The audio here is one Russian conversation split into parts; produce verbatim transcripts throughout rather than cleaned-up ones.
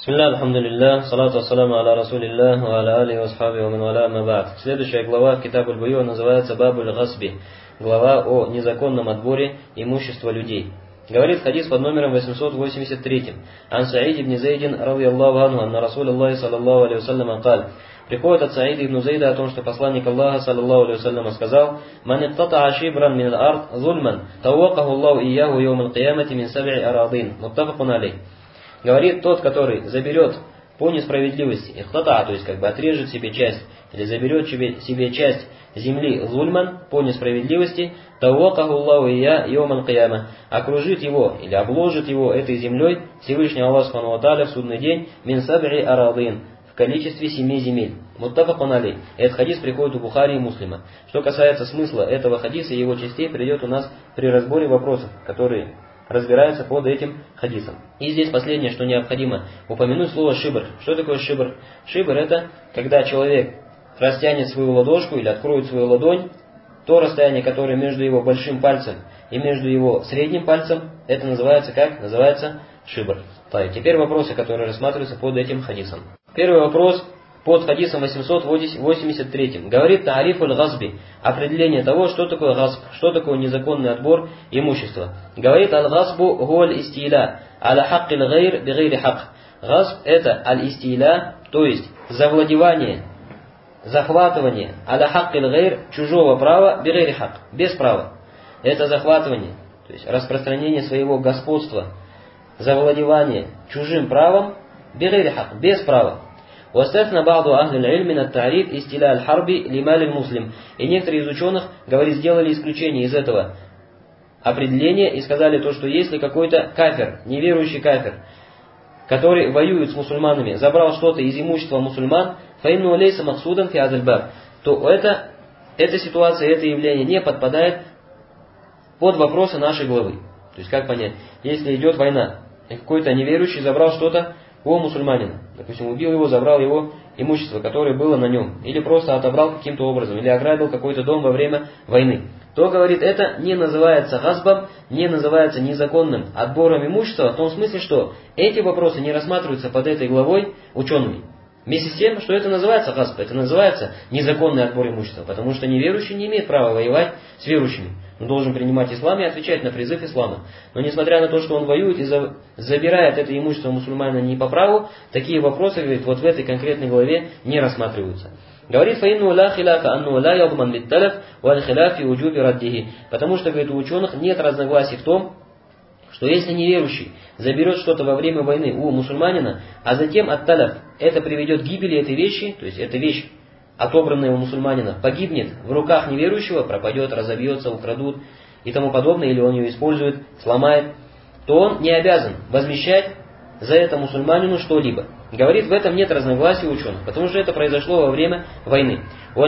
Бисмилля, алхамдулилля, салату ассаламу аля расулилля, ва аля али ва асхаби ва мин валя ма ба'д. Следующая глава в Китаб аль-Буйу называется Бабуль Гасби, глава о незаконном отборе имущества людей. Говорит хадис под номером восемьсот восемьдесят три. Ан Саид ибн Зайдин, радийаллаху анху, анна Расул Аллахи саллаллаху алейхи вассалям каль. Приходит от Саида ибн Зайда о том, что посланник Аллаха саллаллаху алейхи вассалям сказал: «Ман иктатаа шибран мин аль-ард зульман, тавакаху Аллаху ияху йоум аль-киямати мин саб'i арадин». Муттафакун алейх. Говорит, тот, который заберет по несправедливости, ихтата, то есть как бы отрежет себе часть, или заберет себе, себе часть земли зульман по несправедливости, тавакаху Аллаху ия йоум аль-кияма, окружит его или обложит его этой землей Всевышний Аллах субхану ва тааля в судный день мин саб'i арадин, в количестве семи земель. Муттафакун алейх. Этот хадис приходит у Бухари и Муслима. Что касается смысла этого хадиса и его частей, придет у нас при разборе вопросов, которые разбираются под этим хадисом. И здесь последнее, что необходимо упомянуть, слово шибр. Что такое шибр? Шибр — это когда человек растянет свою ладошку или откроет свою ладонь, то расстояние, которое между его большим пальцем и между его средним пальцем, это называется как? Называется шибр. Так, теперь вопросы, которые рассматриваются под этим хадисом. Первый вопрос под хадисом восемьсот восемьдесят три. Говорит таариф аль-газби, определение того, что такое газб, что такое незаконный отбор имущества. Говорит аль-газбу гуаль истиля, аля хаккил гайр бигайри хак. Газб — это аль-истиля, то есть завладевание, захватывание, аля хаккил гайр, чужого права, бигайри хак, без права. Это захватывание, то есть распространение своего господства, завладевание чужим правом, бигайри хак, без права. وَاسْتَثْنَى بَعْضُ أَهْلِ الْعِلْمِ مِنَ التَّعْرِيفِ إِسْتِلَاءِ الْحَرْبِ لِمَالِ الْمُسْلِمِ. И некоторые из ученых, говорит, сделали исключение из этого определения и сказали то, что если какой-то кафир, неверующий кафир, который воюет с мусульманами, забрал что-то из имущества мусульман, فَإِنُّهُ لَيْسَ مَقْصُودًا فِي هَذَا الْبَابِ, то это, эта ситуация, это явление не подпадает под вопросы нашей главы. То есть как понять, если идет война, и какой-то неверующий забрал что-то у мусульманина, допустим, убил его, забрал его имущество, которое было на нем, или просто отобрал каким-то образом, или ограбил какой-то дом во время войны, то, говорит, это не называется газбом, не называется незаконным отбором имущества, в том смысле, что эти вопросы не рассматриваются под этой главой учеными. Вместе с тем, что это называется газб, это называется незаконный отбор имущества, потому что неверующий не имеет права воевать с верующими. Он должен принимать ислам и отвечать на призыв ислама. Но несмотря на то, что он воюет и забирает это имущество мусульмана не по праву, такие вопросы, говорит, вот в этой конкретной главе не рассматриваются. Говорит, فَإِنُّهُ لَا خِلَافَ أَنُّهُ لَا يَضْمَنْ بِالتَّلَفِ وَالْخِلَافِ وُجُوبِ رَدِّهِ. Потому что, говорит, у ученых нет разногласий в том, что если неверующий заберет что-то во время войны у мусульманина, а затем ат-таляф, это приведет к гибели этой вещи, то есть эта вещь, отобранная у мусульманина, погибнет в руках неверующего, пропадет, разобьется, украдут и тому подобное, или он ее использует, сломает, то он не обязан возмещать за это мусульманину что-либо. Говорит, в этом нет разногласий ученых, потому что это произошло во время войны.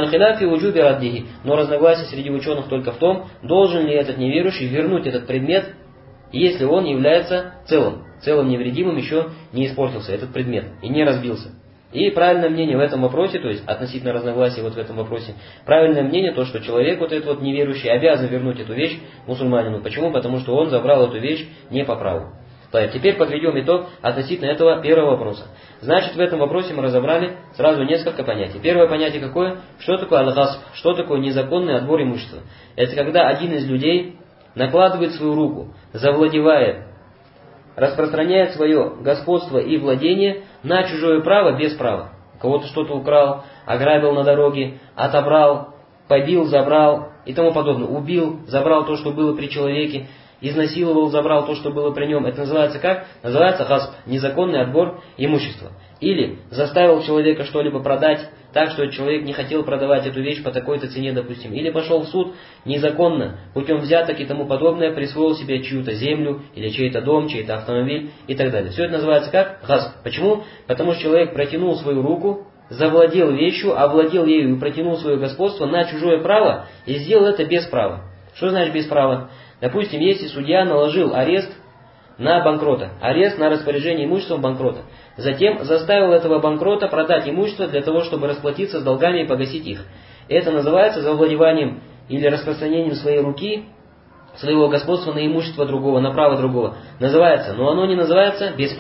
Но разногласия среди ученых только в том, должен ли этот неверующий вернуть этот предмет, если он является целым, целым невредимым, еще не испортился этот предмет и не разбился. И правильное мнение в этом вопросе, то есть относительно разногласий вот в этом вопросе, правильное мнение то, что человек вот этот вот неверующий обязан вернуть эту вещь мусульманину. Почему? Потому что он забрал эту вещь не по праву. Так, теперь подведем итог относительно этого первого вопроса. Значит, в этом вопросе мы разобрали сразу несколько понятий. Первое понятие какое? Что такое аль-гасб? Что такое незаконный отбор имущества? Это когда один из людей накладывает свою руку, завладевает, распространяет свое господство и владение на чужое право без права. Кого-то что-то украл, ограбил на дороге, отобрал, побил, забрал и тому подобное. Убил, забрал то, что было при человеке, изнасиловал, забрал то, что было при нем. Это называется как? Называется гасб, незаконный отбор имущества. Или заставил человека что-либо продать так, что человек не хотел продавать эту вещь по такой-то цене, допустим. Или пошел в суд незаконно, путем взяток и тому подобное, присвоил себе чью-то землю, или чей-то дом, чей-то автомобиль и так далее. Все это называется как? Гасб. Почему? Потому что человек протянул свою руку, завладел вещью, овладел ею и протянул свое господство на чужое право и сделал это без права. Что значит без права? Допустим, если судья наложил арест на банкрота, арест на распоряжение имуществом банкрота, затем заставил этого банкрота продать имущество для того, чтобы расплатиться с долгами и погасить их. Это называется завладеванием или распространением своей руки, своего господства на имущество другого, на право другого. Называется, но оно не называется без права.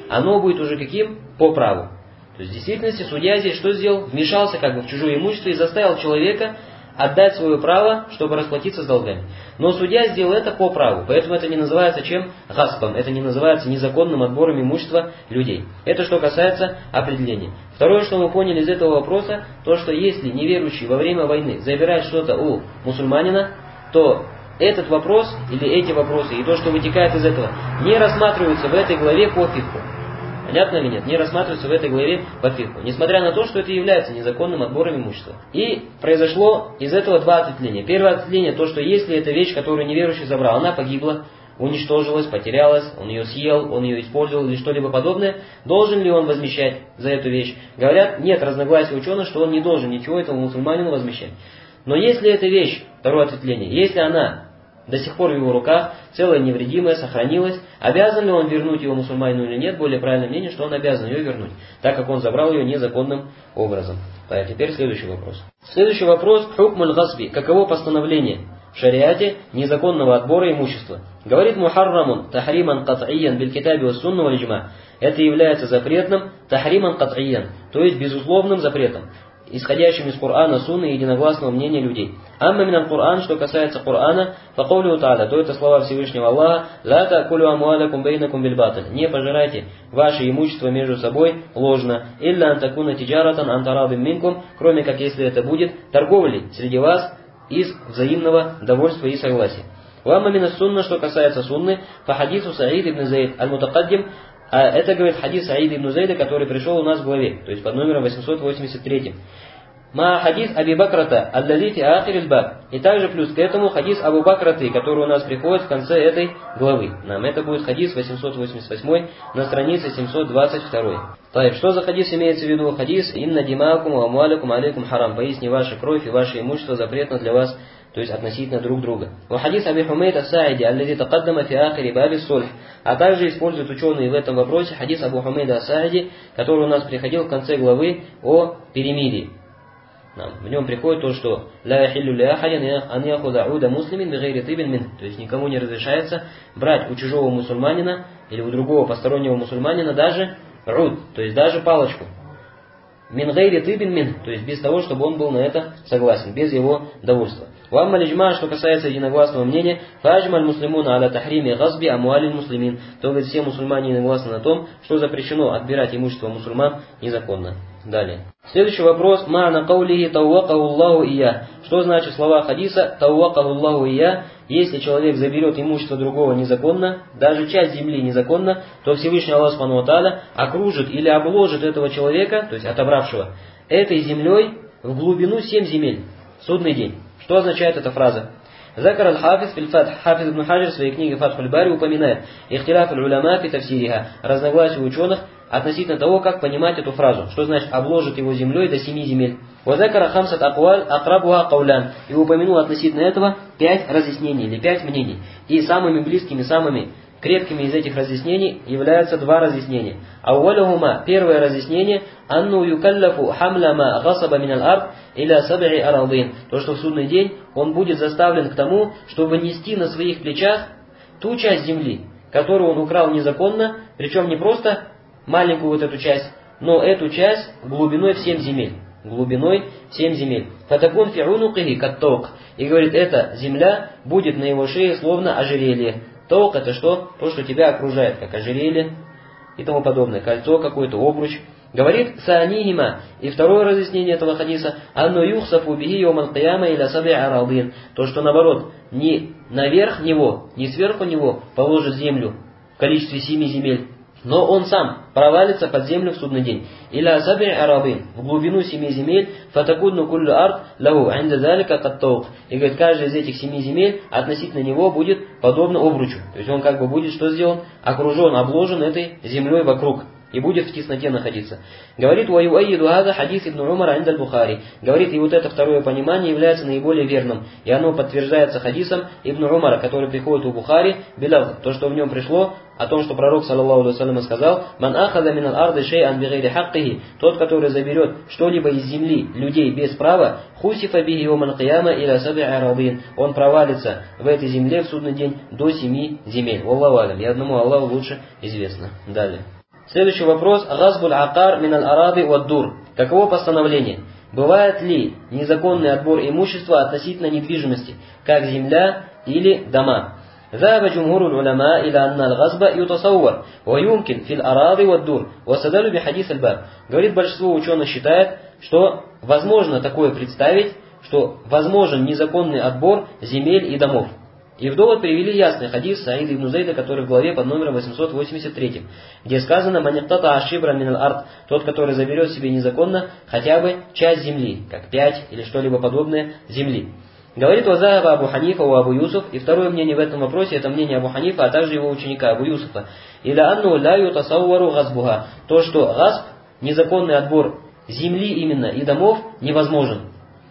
оно будет уже каким? По праву. То есть в действительности судья здесь что сделал? Вмешался как бы в чужое имущество и заставил человека отдать свое право, чтобы расплатиться с долгами. Но судья сделал это по праву, поэтому это не называется чем? Гасбом. Это не называется незаконным отбором имущества людей. Это что касается определения. Второе, что мы поняли из этого вопроса, то что если неверующий во время войны забирает что-то у мусульманина, то этот вопрос или эти вопросы и то, что вытекает из этого, не рассматриваются в этой главе по фикху. Понятно или нет? Не рассматривается в этой главе по фикху. Несмотря на то, что это является незаконным отбором имущества. И произошло из этого два ответвления. Первое ответвление, то, что если эта вещь, которую неверующий забрал, она погибла, уничтожилась, потерялась, он ее съел, он ее использовал или что-либо подобное, должен ли он возмещать за эту вещь? Говорят, нет разногласий ученых, что он не должен ничего этому мусульманину возмещать. Но если эта вещь, второе ответвление, если она до сих пор в его руках, целая невредимая, сохранилась, обязан ли он вернуть его мусульманину или нет, более правильное мнение, что он обязан ее вернуть, так как он забрал ее незаконным образом. А теперь следующий вопрос. Следующий вопрос, хукмуль гасби, каково постановление в шариате незаконного отбора имущества. Говорит мухаррамун тахриман кат'иян биль китаби ва сунна валь иджма. Это является запретным тахриман кат'иян, то есть безусловным запретом, исходящим из Корана, Сунны и единогласного мнения людей. Амма миналь Коран, что касается Корана, факаулю та'аля, то это слова Всевышнего Аллаха, ла та'кулю амуалякум бейнакум биль батиль, не пожирайте ваше имущество между собой ложно, илля антакуна тиджаратан антарадым минкум, кроме как если это будет торговлей среди вас из взаимного довольства и согласия. Вамма минас сунна, что касается сунны, по хадису Саид ибн Заид аль-Мутакаддим, а это говорит хадис Саида ибн Зайда, который пришел у нас в главе, то есть под номером восемьсот восемьдесят три. Ма хадис Аби Бакрата аль-Лазити ахир аль-Баб. И также плюс к этому хадис Абу Бакраты, который у нас приходит в конце этой главы. Нам это будет хадис восемьсот восемьдесят восемь на странице семьсот двадцать два. Так, что за хадис имеется в виду? Хадис «Инна димаакум ва амвалякум алейкум харам». Поясни, ваша кровь и ваше имущество запретно для вас, то есть относительно друг друга. Ва хадис Аби Хумейд ас-Саиди аллази тақаддама фи ахири баби сульх. А также используют ученые в этом вопросе хадис Абу Хумейда ас-Саиди, который у нас приходил в конце главы о перемирии. В нем приходит то, что «Ла яхиллю ли ахадин ан яхуда уда муслимин бигайри тибин мин». То есть никому не разрешается брать у чужого мусульманина или у другого постороннего мусульманина даже руд, то есть даже палочку. Мин гайри тибин мин, то есть без того, чтобы он был на это согласен, без его довольства. Вамма лиджма, что касается единогласного мнения, фаджмаль муслимуна аля тахриме газби амуалин муслимин, то говорит, все мусульмане единогласны на том, что запрещено отбирать имущество мусульман незаконно. Далее. Следующий вопрос. Ма'на каулихи тауакаху Аллаху ия. Что значит слова хадиса тауакаху Аллаху ия? Если человек заберет имущество другого незаконно, даже часть земли незаконно, то Всевышний Аллах Субхану ва Тааля окружит или обложит этого человека, то есть отобравшего, этой землей в глубину семь земель. Судный день. Что означает эта фраза? Закар аль-Хафиз филь-Фатх. Хафиз ибн Хаджар в своей книге Фатх аль-Бари упоминает ихтиляф аль-уляма фи тафсириха, разногласия ученых относительно того, как понимать эту фразу. Что значит обложит его землей до семи земель. Вазакара хамсат акваль акрабуха каулян. И упомянул относительно этого пять разъяснений или пять мнений. И самыми близкими, самыми крепкими из этих разъяснений являются два разъяснения. Ауалюхума, первое разъяснение, анну юкаллафу хамлама гасаба минал ард иля саб'i арадин. То, что в судный день он будет заставлен к тому, чтобы нести на своих плечах ту часть земли, которую он украл незаконно, причем не просто маленькую вот эту часть, но эту часть глубиной в семь земель. Глубиной в семь земель. Фатакун фи унукихи кат-таук. И говорит, эта земля будет на его шее словно ожерелье. Таук это что? То, что тебя окружает, как ожерелье и тому подобное. Кольцо какое-то, обруч. Говорит саанихима. И второе разъяснение этого хадиса. Анну юхсафу бихи йомал кияма иля саб'i арадин. То, что наоборот, не наверх него, не сверху него положит землю в количестве семи земель, но он сам провалится под землю в судный день. Иля саб'i арадин, в глубину семи земель, фатакудну куллю ард лаху инда залика кат-таук. И говорит, каждая из этих семи земель относительно него будет подобно обручу. То есть он как бы будет что сделан? Окружен, обложен этой землей вокруг. И будет в тесноте находиться. Говорит, «Ваюайиду хаза хадис ибн Умара инда аль-Бухари». Говорит, и вот это второе понимание является наиболее верным. И оно подтверждается хадисом ибн Умара, который приходит у Бухари, биляв, то, что в нем пришло, о том, что пророк, саллаллаху алейхи ва саллям, сказал, «Ман ахаза минал арды шей'ан бигайри хаккихи». Тот, который заберет что-либо из земли людей без права, хусифа биhi йомал кияма иля саб'i арадин. Он провалится в этой земле в судный день до семи земель. Валлаху алям. И одному Аллаху лучше известно. Далее. Следующий вопрос. Газбуль акар миналь араби вад-дур. Каково постановление? Бывает ли незаконный отбор имущества относительно недвижимости, как земля или дома? ذهب جمهور العلماء إلى أن الغصب يتصور ويمكن في الأراضي والدور واستدلوا بحديث الباب. Говорит, большинство ученых считает, что возможно такое представить, что возможен незаконный отбор земель и домов. И в довод привели ясный хадис Саида ибн Зейда, который в главе под номером восемьсот восемьдесят три, где сказано: «Маниктата ашибра минал арт», тот, который заберет себе незаконно хотя бы часть земли, как пять или что-либо подобное земли. Говорит Вазаева Абу Ханифа у Абу Юсуф, и второе мнение в этом вопросе, это мнение Абу Ханифа, а также его ученика Абу Юсуфа. «Иля анну ля ютасаувару газбуха», то, что газб, незаконный отбор земли именно и домов, невозможен.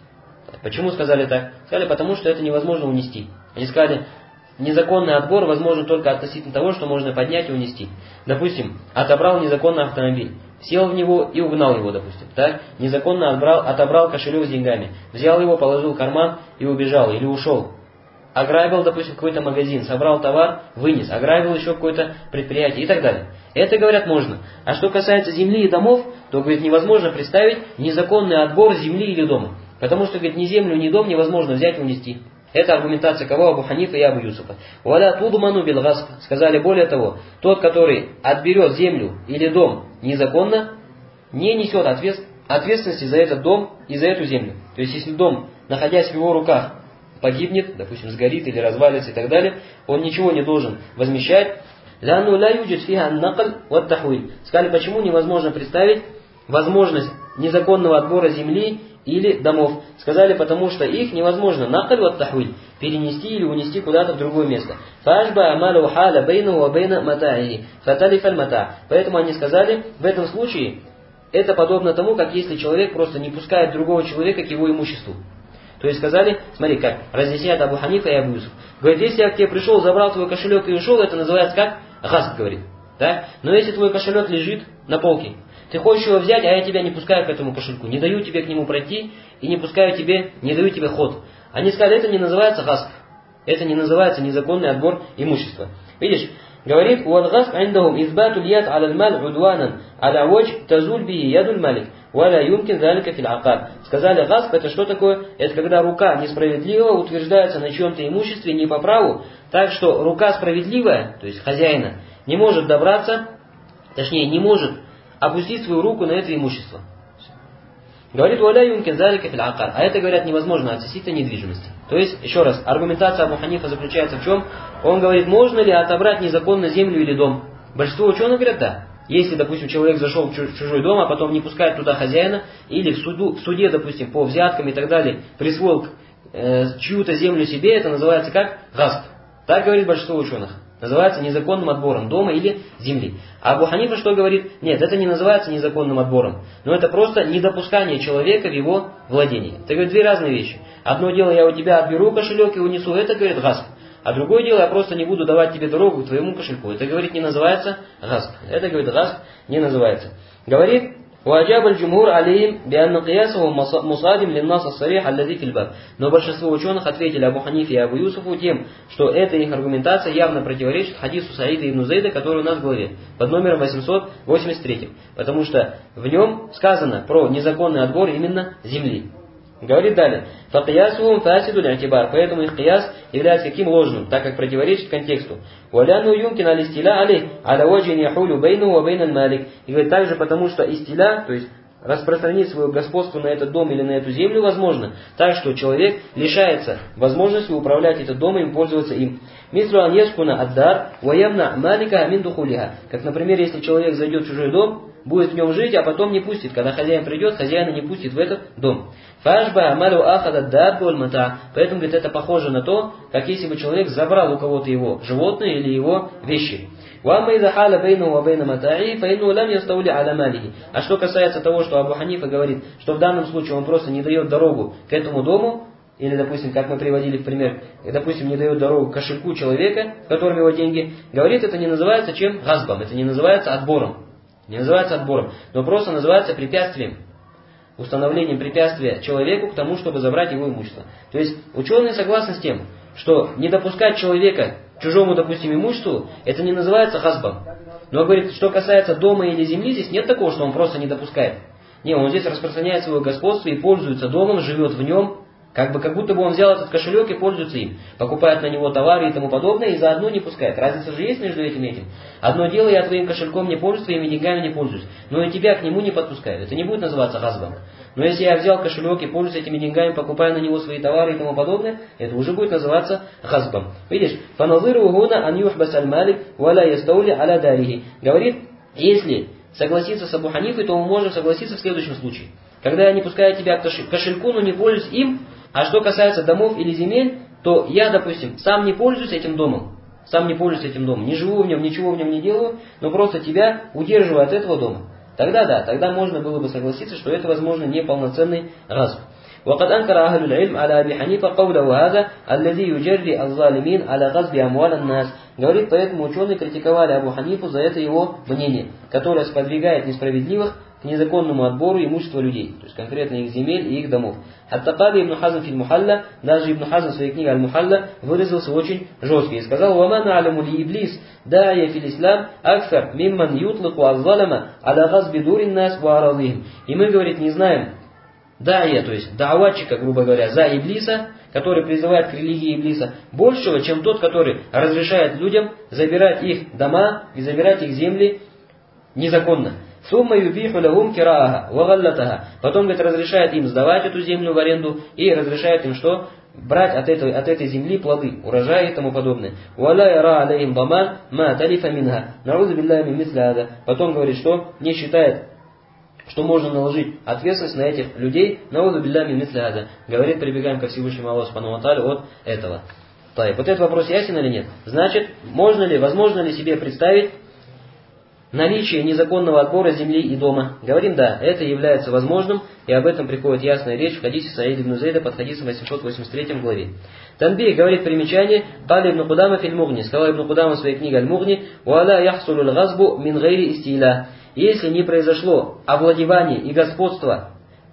Почему сказали так? Сказали, потому что это невозможно унести. Они сказали, незаконный отбор возможен только относительно того, что можно поднять и унести. Допустим, отобрал незаконный автомобиль, сел в него и угнал его, допустим. Так? Незаконно отобрал, отобрал кошелек с деньгами, взял его, положил в карман и убежал или ушел. Ограбил, допустим, какой-то магазин, собрал товар, вынес, ограбил еще какое-то предприятие и так далее. Это, говорят, можно. А что касается земли и домов, то, говорит, невозможно представить незаконный отбор земли или дома. Потому что, говорит, ни землю, ни дом невозможно взять и унести. Это аргументация кого? Абу Ханифа и Абу Юсуфа. «Валя тудману бил газб». Сказали более того, тот, который отберет землю или дом незаконно, не несет ответственности за этот дом и за эту землю. То есть, если дом, находясь в его руках, погибнет, допустим, сгорит или развалится и так далее, он ничего не должен возмещать. «Лянну ля юджид фиха накль ват тахвиль». Сказали, почему невозможно представить возможность незаконного отбора земли или домов. Сказали, потому что их невозможно накль ват тахвиль перенести или унести куда-то в другое место. Фашба амалу халя бейну ва бейна матаи фаталиф аль мата. Поэтому они сказали, в этом случае это подобно тому, как если человек просто не пускает другого человека к его имуществу. То есть сказали, смотри, как разъясняет Абу Ханифа и Абу Юсуф. Говорит, если я к тебе пришел, забрал твой кошелек и ушел, это называется как газб, говорит. Да? Но если твой кошелек лежит на полке, ты хочешь его взять, а я тебя не пускаю к этому кошельку, не даю тебе к нему пройти и не пускаю тебе, не даю тебе ход. Они сказали, это не называется газб, это не называется незаконный отбор имущества. Видишь, говорит, «Уал-газб индахум избатуль яд аль-маль удванан аля вадж тазуль бихи ядуль малик, валя юмкин залика фил акар». Сказали, газб это что такое? Это когда рука несправедливо утверждается на чьем-то имуществе не по праву, так что рука справедливая, то есть хозяина, не может добраться, точнее не может опустить свою руку на это имущество. Говорит, «Валя юмкин залика фил акар». А это, говорят, невозможно относительно недвижимости. То есть, еще раз, аргументация Абу Ханифа заключается в чем? Он говорит, можно ли отобрать незаконно землю или дом? Большинство ученых говорят, да. Если, допустим, человек зашел в чужой дом, а потом не пускает туда хозяина, или в, суду, в суде, допустим, по взяткам и так далее, присвоил э, чью-то землю себе, это называется как газб. Так говорит большинство ученых. Называется незаконным отбором дома или земли. А Абу Ханифа что говорит? Нет, это не называется незаконным отбором. Но это просто недопускание человека в его владении. Это, говорит, две разные вещи. Одно дело, я у тебя отберу кошелек и унесу, это, говорит, газб. А другое дело, я просто не буду давать тебе дорогу к твоему кошельку. Это, говорит, не называется газб. Это, говорит, газб не называется. Говорит, وأجاب الجمهور عليهم بأن قياسه مصادم للنص الصريح الذي في الباب. Но большинство ученых ответили Абу Ханифе и Абу Юсуфу тем, что эта их аргументация явно противоречит хадису Саида ибн Зейда, который у нас в главе, под номером восемьсот восемьдесят три. Потому что в нем сказано про незаконный отбор именно земли. Говорит далее, факиясухум фасидуль атибар, поэтому их кияс является каким ложным, так как противоречит контексту. Валяну юмкин алистиля али аля ваджин яхулю бейну ва бейналь малик. И говорит также потому, что истиля, то есть распространить свое господство на этот дом или на эту землю возможно, так что человек лишается возможности управлять этот домом и пользоваться им. Мислу ан яскуна аддар ва ямна малика мин духулиха. Как, например, если человек зайдет в чужой дом, будет в нем жить, а потом не пустит. Когда хозяин придет, хозяина не пустит в этот дом. Фашба амалу ахада даббу аль-мата. Поэтому, говорит, это похоже на то, как если бы человек забрал у кого-то его животное или его вещи. А что касается того, что Абу Ханифа говорит, что в данном случае он просто не дает дорогу к этому дому, или, допустим, как мы приводили в пример, допустим, не дает дорогу к кошельку человека, в котором его деньги, говорит, это не называется чем? Газбом, это не называется отбором. Не называется отбором, но просто называется препятствием. Установлением препятствия человеку к тому, чтобы забрать его имущество. То есть ученые согласны с тем, что не допускать человека чужому, допустим, имуществу, это не называется хазбом. Но говорит, что касается дома или земли, здесь нет такого, что он просто не допускает. Не, он здесь распространяет свое господство и пользуется домом, живет в нем, как бы как будто бы он взял этот кошелек и пользуется им, покупает на него товары и тому подобное, и заодно не пускает. Разница же есть между этим и этим. Одно дело, я твоим кошельком не пользуюсь, твоими деньгами не пользуюсь, но и тебя к нему не подпускаю. Это не будет называться хазбом. Но если я взял кошелек и пользуюсь этими деньгами, покупаю на него свои товары и тому подобное, это уже будет называться хазбом. Видишь, фаназыру гуна ан юхбас аль-малик валя ястаули аля дарихи. Говорит, если согласиться с Абу Ханифой, то мы можем согласиться в следующем случае. Когда я не пускаю тебя к кошельку, но не пользуюсь им, а что касается домов или земель, то я, допустим, сам не пользуюсь этим домом, сам не пользуюсь этим домом, не живу в нем, ничего в нем не делаю, но просто тебя удерживаю от этого дома. Тогда да, тогда можно было бы согласиться, что это, возможно, неполноценный разум. وقد أنكر أهل العلم على أبي حنيفة قوله هذا الذي يجري الظالمين على غصب أموال الناس. Говорит, поэтому ученые критиковали Абу Ханифу за это его мнение, которое сподвигает несправедливых к незаконному отбору имущества людей, то есть конкретно их земель и их домов. Хатта кали Ибн Хазм филь Мухалла, даже Ибн Хазм в своей книге Аль-Мухалла выразился очень жестко и сказал: «Вама на'аляму ли иблис дая фил ислам акфар мимман ютлаку аззалама аля газби дурин нас ва арадихим». И мы, говорит, не знаем дая, то есть дааватчика, грубо говоря, за иблиса, который призывает к религии иблиса, большего, чем тот, который разрешает людям забирать их дома и забирать их земли незаконно. Сумма юбиху лахум кирааха ва галлатаха. Потом, говорит, разрешает им сдавать эту землю в аренду и разрешает им что? Брать от этой, от этой земли плоды, урожаи и тому подобное. Валя яра алейхим даман ма талифа минха. Наузу биллями мисля. Потом говорит, что не считает, что можно наложить ответственность на этих людей. Наузу биллями мисля. Говорит, прибегаем ко Всевышнему Аллаху субхану ва тааля от этого. Так, вот этот вопрос ясен или нет? Значит, можно ли, возможно ли себе представить наличие незаконного отбора земли и дома? Говорим, да, это является возможным, и об этом приходит ясная речь в хадисе Саида ибн Зейда под хадисом восемьсот восемьдесят третьей главе. Танбих говорит примечание: «Кали ибн Кудама филь Мугни», сказал ибн Кудама в своей книге Аль-Мугни: «Уаля яхсулу л-газбу мин гайри истиля». Если не произошло овладевание и господство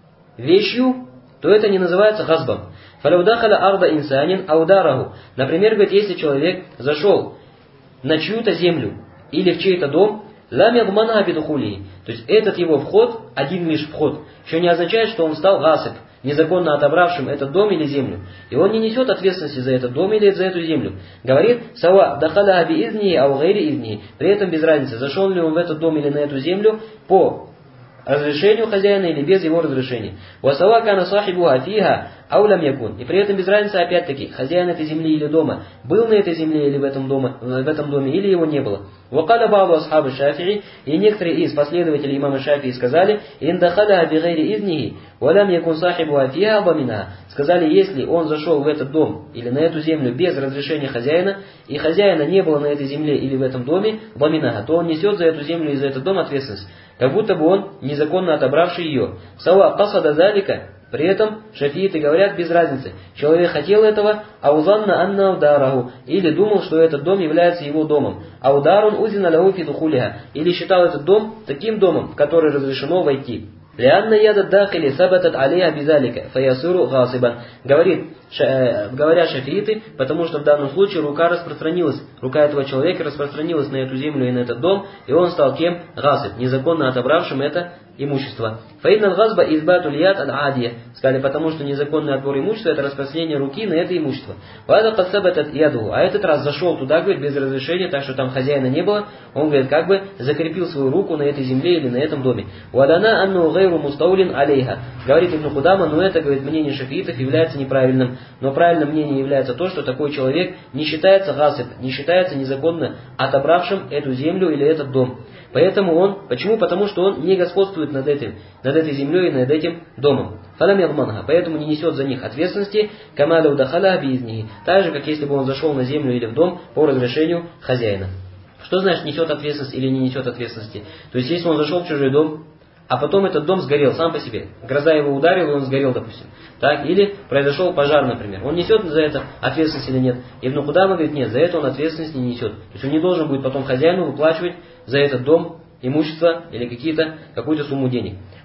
вещью, то это не называется газбом. «Фаляудахаля арда инсанин аудараху». Например, говорит, если человек зашел на чью-то землю или в чей-то дом, лам ядманха бидухули, то есть этот его вход, один лишь вход, еще не означает, что он стал гасиб, незаконно отобравшим этот дом или землю. И он не несет ответственности за этот дом или за эту землю. Говорит, сава дахаля би изни ау гайри изни. При этом без разницы, зашел ли он в этот дом или на эту землю по разрешению хозяина или без его разрешения. Васава кана сахибу афиха аулям якун. И при этом без разницы, опять-таки, хозяин этой земли или дома был на этой земле или в этом доме, в этом доме, или его не было. Вакаля ба'ду асхабы Шафии, и некоторые из последователей имама Шафии сказали: ин дахаля би гайри изнихи валям якун сахибу афиха абамина. Сказали, если он зашел в этот дом или на эту землю без разрешения хозяина, и хозяина не было на этой земле или в этом доме, бамина, то он несет за эту землю и за этот дом ответственность, как будто бы он незаконно отобравший ее. Сава касада залика. При этом шафииты говорят, без разницы, человек хотел этого, аузанна анна удараху, или думал, что этот дом является его домом, аударун узина лаху фи духулиха, или считал этот дом таким домом, в который разрешено войти. Лианна яда дахили сабатат алейха бизалика фаясуру гасибан. Говорит, ша, говорят шафииты, потому что в данном случае рука распространилась, рука этого человека распространилась на эту землю и на этот дом, и он стал кем? Гасиб, незаконно отобравшим это имущество. Фаиднал газба избатуль яд аль-адия. Сказали, потому что незаконный отбор имущества — это распространение руки на это имущество. Вада касабатат яду. А этот раз зашел туда, говорит, без разрешения, так что там хозяина не было. Он, говорит, как бы закрепил свою руку на этой земле или на этом доме. Вадана анну гайру мустаулин алейха. Говорит Ибн Кудама, но это, говорит, мнение шафиитов является неправильным. Но правильным мнением является то, что такой человек не считается гасиб, не считается незаконно отобравшим эту землю или этот дом. Поэтому он, почему? Потому что он не господствует над этим, над этой землей и над этим домом. Фалам ядманха, поэтому не несет за них ответственности, камаля удахаля биизнихи, так же, как если бы он зашел на землю или в дом по разрешению хозяина. Что значит несет ответственность или не несет ответственности? То есть, если он зашел в чужой дом, а потом этот дом сгорел сам по себе, гроза его ударила, и он сгорел, допустим. Так, или произошел пожар, например. Он несет за это ответственность или нет? Ибн Кудама говорит, нет, за это он ответственность не несет. То есть он не должен будет потом хозяину выплачивать за этот дом имущество или какие-то, какую-то сумму денег.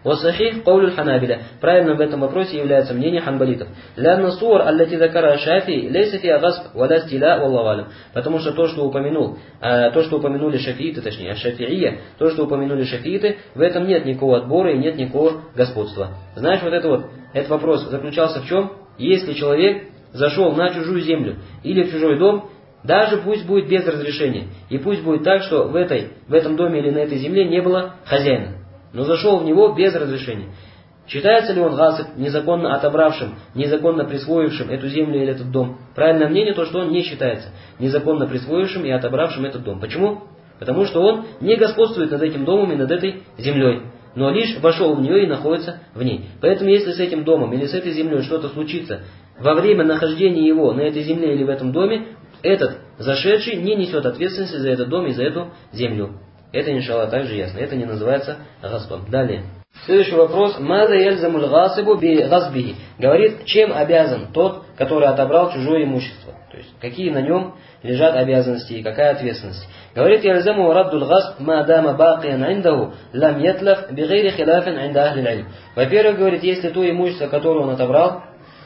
وَصَحِيحُ قَوْلُ الْحَنَابِلَةِ. Правильно в этом вопросе является мнение ханбалитов. لأن الصور التي ذكرها الشافعي ليس فيها غصب ولا استيلاء والله أعلم. Потому что то, что упомянул, э, то, что упомянули шафииты, точнее, шафиия, то, что упомянули шафииты, в этом нет никакого отбора и нет никакого господства. Знаешь, вот это вот, этот вопрос заключался в чем? Если человек зашел на чужую землю или в чужой дом, даже пусть будет без разрешения, и пусть будет так, что в, этой, в этом доме или на этой земле не было хозяина, но зашел в него без разрешения. Считается ли он гасиб, незаконно отобравшим, незаконно присвоившим эту землю или этот дом? Правильное мнение то, что он не считается незаконно присвоившим и отобравшим этот дом. Почему? Потому что он не господствует над этим домом и над этой землей, но лишь вошел в нее и находится в ней. Поэтому если с этим домом или с этой землей что-то случится во время нахождения его на этой земле или в этом доме, этот зашедший не несет ответственности за этот дом и за эту землю. Это, иншаллах, также ясно. Это не называется гасбом. Далее. Следующий вопрос. Маза яльзамуль гасибу би гасбихи. Говорит, чем обязан тот, который отобрал чужое имущество. То есть, какие на нем лежат обязанности и какая ответственность. Говорит, яльзаму раддуль гасб ма дама бакиян индаху лам ятлаф би гайри хиляфин инда ахли аль-илм. Во-первых, говорит, если то имущество, которое он отобрал,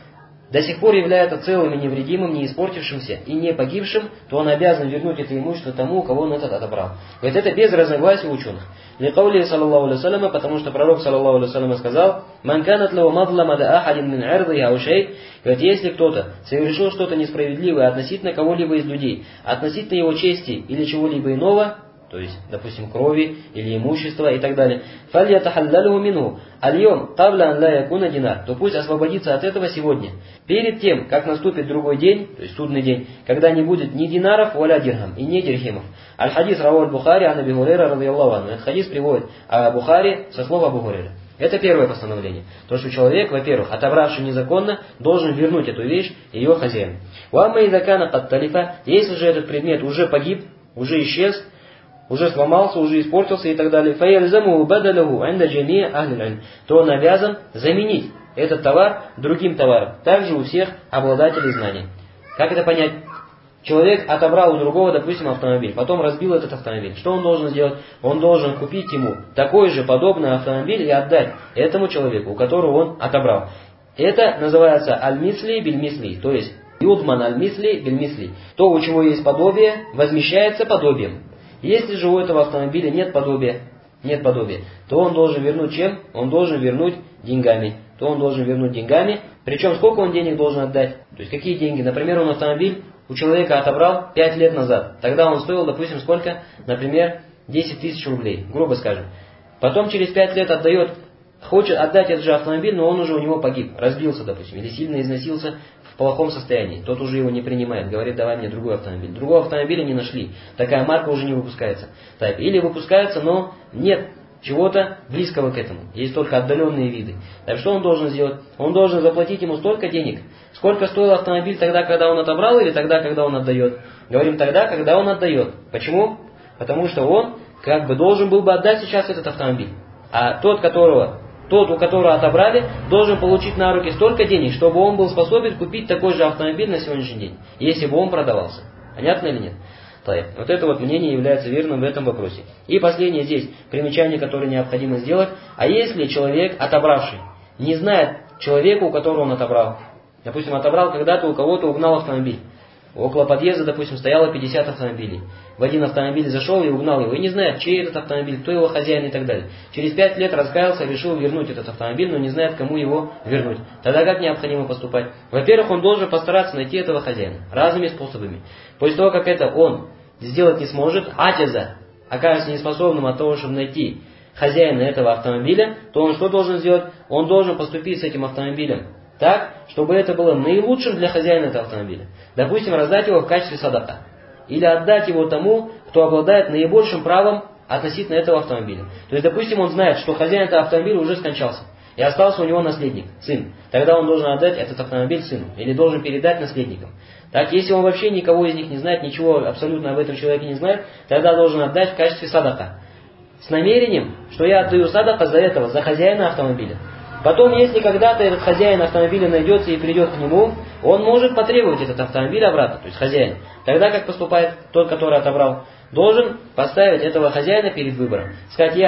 до сих пор является целым и невредимым, не испортившимся и не погибшим, то он обязан вернуть это имущество тому, у кого он этот отобрал. Говорит, это без разногласий ученых. Ликаули саллаллаху алейхи вассаляма, потому что пророк саллаллаху алейхи вассаляма сказал: «Ман канат лаву мазлама да ахадин мин ирдихи ау шей». Говорит, если кто-то совершил что-то несправедливое относительно кого-либо из людей, относительно его чести или чего-либо иного, то есть, допустим, крови или имущества и так далее, فَلْيَتَحَلَّلْهُ مِنْهُ الْيَوْمَ قَبْلَ أَنْ لَا يَكُونَ دِينَارٌ, то пусть освободится от этого сегодня, перед тем, как наступит другой день, то есть судный день, когда не будет ни динаров, валя дирхам, и ни дирхимов. Аль-хадис равал Бухари, ан Аби Хурейра, радийаллаху анху. Этот хадис приводит а Бухари со слов Абу Хурейра. Это первое постановление. То, что человек, во-первых, отобравший незаконно, должен вернуть эту вещь ее хозяину. وَأَمَّا إِذَا كَانَ قَدْ تَلِفَ, если же этот предмет уже погиб, уже исчез, уже сломался, уже испортился и так далее, فَيَلْزَمُهُ بَدَلَهُ عِنْدَ جَمِيعِ أَهْلِ الْعِلْمِ, то он обязан заменить этот товар другим товаром, также у всех обладателей знаний. Как это понять? Человек отобрал у другого, допустим, автомобиль, потом разбил этот автомобиль. Что он должен сделать? Он должен купить ему такой же подобный автомобиль и отдать этому человеку, у которого он отобрал. Это называется аль-мисли биль-мисли, то есть юдман аль-мисли биль-мисли. То, у чего есть подобие, возмещается подобием. Если же у этого автомобиля нет подобия, нет подобия, то он должен вернуть чем? Он должен вернуть деньгами. То он должен вернуть деньгами. Причем сколько он денег должен отдать? То есть какие деньги? Например, он автомобиль у человека отобрал пять лет назад. Тогда он стоил, допустим, сколько? Например, десять тысяч рублей, грубо скажем. Потом через пять лет отдает, хочет отдать этот же автомобиль, но он уже у него погиб, разбился, допустим, или сильно износился в плохом состоянии. Тот уже его не принимает, говорит, давай мне другой автомобиль. Другого автомобиля не нашли, такая марка уже не выпускается. Так, или выпускается, но нет чего-то близкого к этому. Есть только отдаленные виды. Так что он должен сделать? Он должен заплатить ему столько денег. Сколько стоил автомобиль тогда, когда он отобрал, или тогда, когда он отдает? Говорим тогда, когда он отдает. Почему? Потому что он как бы должен был бы отдать сейчас этот автомобиль. А тот, которого, тот, у которого отобрали, должен получить на руки столько денег, чтобы он был способен купить такой же автомобиль на сегодняшний день, если бы он продавался. Понятно или нет? Вот это вот мнение является верным в этом вопросе. И последнее здесь, примечание, которое необходимо сделать. А если человек, отобравший, не знает человека, у которого он отобрал, допустим, отобрал когда-то у кого-то, угнал автомобиль. Около подъезда, допустим, стояло пятьдесят автомобилей. В один автомобиль зашел и угнал его. И не знает, чей этот автомобиль, кто его хозяин и так далее. Через пять лет раскаялся, решил вернуть этот автомобиль, но не знает, кому его вернуть. Тогда как необходимо поступать? Во-первых, он должен постараться найти этого хозяина. Разными способами. После того, как это он сделать не сможет, аджаза, окажется неспособным от того, чтобы найти хозяина этого автомобиля, то он что должен сделать? Он должен поступить с этим автомобилем так, чтобы это было наилучшим для хозяина этого автомобиля. Допустим, раздать его в качестве садака. Или отдать его тому, кто обладает наибольшим правом относительно этого автомобиля. То есть, допустим, он знает, что хозяин этого автомобиля уже скончался. И остался у него наследник, сын. Тогда он должен отдать этот автомобиль сыну. Или должен передать наследникам. Так, если он вообще никого из них не знает, ничего абсолютно об этом человеке не знает, тогда должен отдать в качестве садака. С намерением, что я отдаю садака за этого, за хозяина автомобиля. Потом, если когда-то этот хозяин автомобиля найдется и придет к нему, он может потребовать этот автомобиль обратно, то есть хозяин. Тогда как поступает тот, который отобрал? Должен поставить этого хозяина перед выбором. Сказать, я